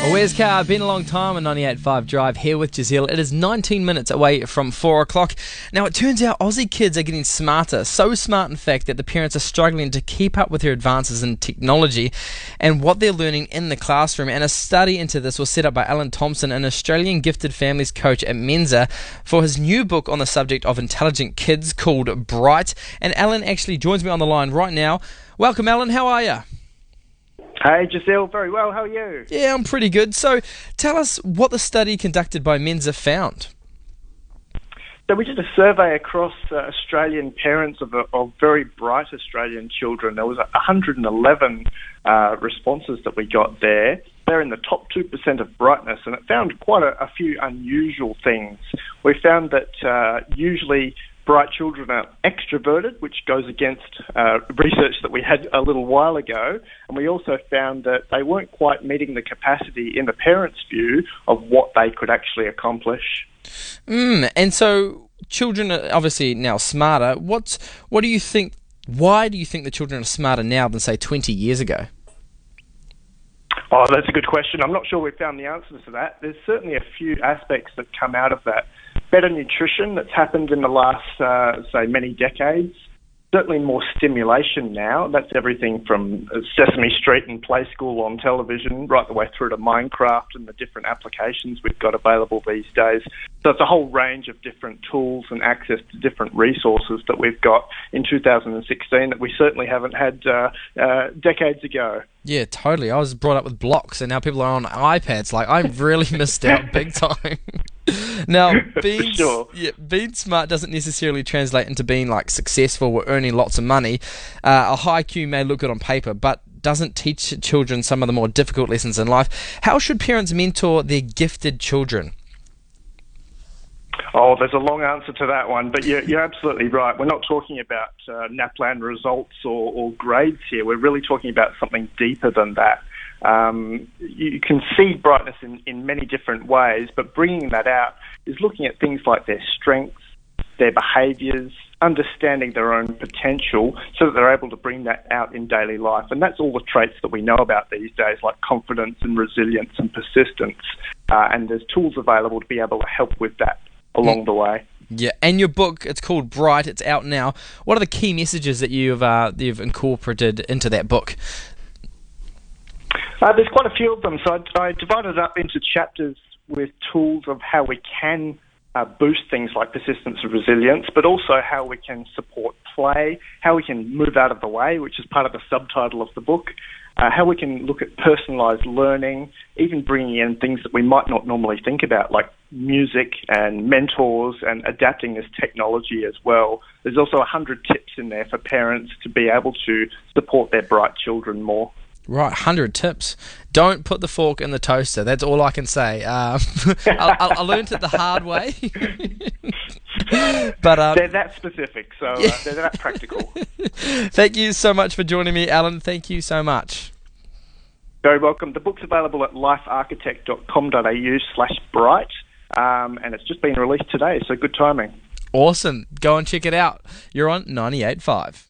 Where's Car? Been a long time on 98.5 Drive here with Giselle. It is 19 minutes away from 4 o'clock. Now, it turns out Aussie kids are getting smarter. So smart, in fact, that the parents are struggling to keep up with their advances in technology and what they're learning in the classroom. And a study into this was set up by Alan Thompson, an Australian gifted families coach at Mensa, for his new book on the subject of intelligent kids called Bright. And Alan actually joins me on the line right now. Welcome, Alan. How are you? Hey, Giselle. Very well. How are you? Yeah, I'm pretty good. So tell us what the study conducted by Mensa found. So we did a survey across Australian parents of very bright Australian children. There was 111 responses that we got there. They're in the top 2% of brightness, and it found quite a few unusual things. We found that usually bright children are extroverted, which goes against research that we had a little while ago. And we also found that they weren't quite meeting the capacity in the parents' view of what they could actually accomplish. And so children are obviously now smarter. What do you think? Why do you think the children are smarter now than, say, 20 years ago? Oh, that's a good question. I'm not sure we've found the answers to that. There's certainly a few aspects that come out of that. Better nutrition that's happened in the last, many decades. Certainly more stimulation now. That's everything from Sesame Street and Play School on television right the way through to Minecraft and the different applications we've got available these days. So it's a whole range of different tools and access to different resources that we've got in 2016 that we certainly haven't had decades ago. Yeah, totally. I was brought up with blocks, and now people are on iPads. Like, I really missed out big time. Now, being smart doesn't necessarily translate into being like successful or earning lots of money. A high IQ may look good on paper, but doesn't teach children some of the more difficult lessons in life. How should parents mentor their gifted children? Oh, there's a long answer to that one, but you're absolutely right. We're not talking about NAPLAN results or grades here. We're really talking about something deeper than that. You can see brightness in many different ways, but bringing that out is looking at things like their strengths, their behaviours, understanding their own potential so that they're able to bring that out in daily life. And that's all the traits that we know about these days, like confidence and resilience and persistence. And there's tools available to be able to help with that along the way. Yeah, and your book, it's called Bright, it's out now. What are the key messages that you've incorporated into that book? There's quite a few of them. So I divided it up into chapters with tools of how we can boost things like persistence and resilience, but also how we can support play, how we can move out of the way, which is part of the subtitle of the book, how we can look at personalised learning, even bringing in things that we might not normally think about, like music and mentors and adapting this technology as well. There's also 100 tips in there for parents to be able to support their bright children more. Right, 100 tips. Don't put the fork in the toaster. That's all I can say. I learned it the hard way. But they're that specific, so they're that practical. Thank you so much for joining me, Alan. Thank you so much. Very welcome. The book's available at lifearchitect.com.au/bright, and it's just been released today, so good timing. Awesome. Go and check it out. You're on 98.5.